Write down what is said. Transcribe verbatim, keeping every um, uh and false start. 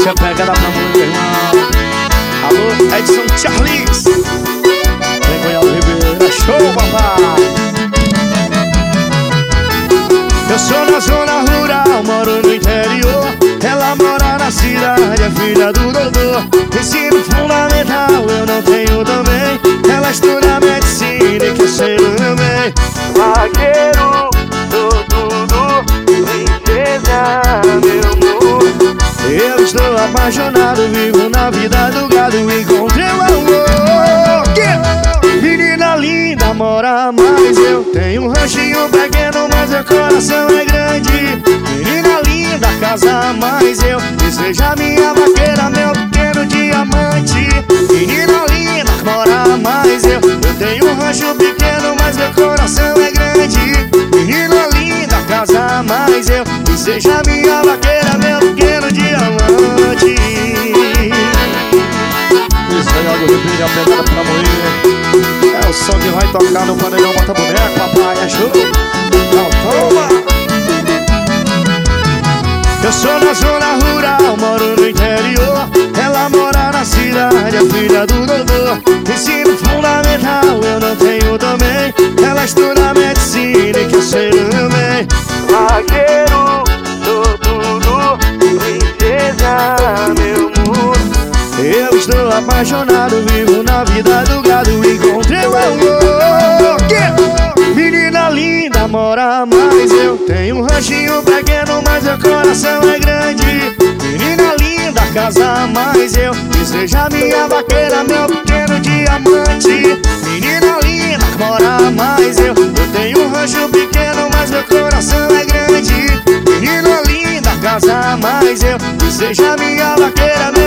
Essa é pegada pra muito, irmão. Alô, Edson Charles. Vem Cunhado Ribeira, show, papai. Eu sou na zona rural, moro no interior. Ela mora na cidade, é filha do doutor. Ensino fundamental eu não tenho também. Ela estuda medicina e quer ser o meu bem. Vaqueiro, sou tudo, princesa, meu amor. Eu estou apaixonado, vivo na vida do gado. Encontrei o amor. Menina linda, mora mais. Eu tenho um ranchinho pequeno, mas meu coração é grande. Menina linda, casa mais. Eu seja minha vaqueira, meu pequeno diamante. Menina linda, mora mais. Eu, eu tenho um rancho pequeno, mas meu coração é grande. Menina linda, casa mais. Eu seja minha vaqueira, meu pequeno diamante. Isso aí, algo de a pegada pra morrer. É o som que vai tocar no paneirão Bota Boneco, papai, é show. Não, toma! Eu sou na zona rural, moro no interior. Ela mora na cidade, é filha do doutor. Ensino fundamental eu não tenho também. Ela estuda medicina e quer ser o meu bem. Vaqueiro, sou tudo, princesa, meu amor. Eu estou apaixonado, vivo na vida do gado. Encontrei o amor. Menina linda, mora mais. Eu tenho um ranchinho pequeno, mas meu coração é grande. Menina linda, casa mais. Eu seja minha vaqueira, meu pequeno diamante. Menina linda, mora mais. Eu, eu tenho um rancho pequeno, mas meu coração é grande. Menina linda, casa mais. Eu seja minha vaqueira, meu